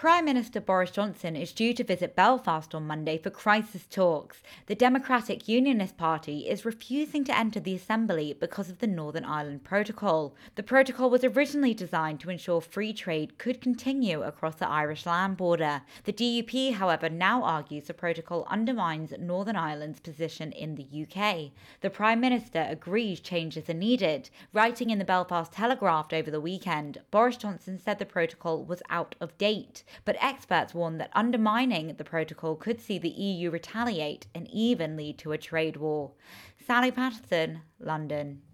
Prime Minister Boris Johnson is due to visit Belfast on Monday for crisis talks. The Democratic Unionist Party is refusing to enter the Assembly because of the Northern Ireland Protocol. The protocol was originally designed to ensure free trade could continue across the Irish land border. The DUP, however, now argues the protocol undermines Northern Ireland's position in the UK. The Prime Minister agrees changes are needed. Writing in the Belfast Telegraph over the weekend, Boris Johnson said the protocol was out of date. But experts warn that undermining the protocol could see the EU retaliate and even lead to a trade war. Sally Patterson, London.